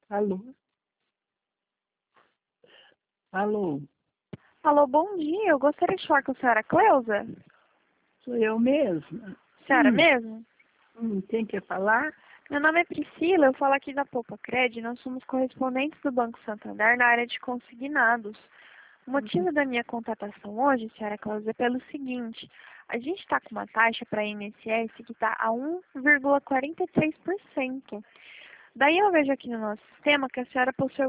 Alô? Alô? Alô, bom dia. Eu gostaria de falar com a senhora Cleusa. Sou eu mesma? Senhora mesmo? Quem quer falar? Meu nome é Priscila, eu falo aqui da Poupa-Cred. Nós somos correspondentes do Banco Santander na área de consignados. O motivo da minha contratação hoje, senhora Cleusa, é pelo seguinte. A gente está com uma taxa para INSS que está a 1,43%. Daí eu vejo aqui no nosso sistema que a senhora possui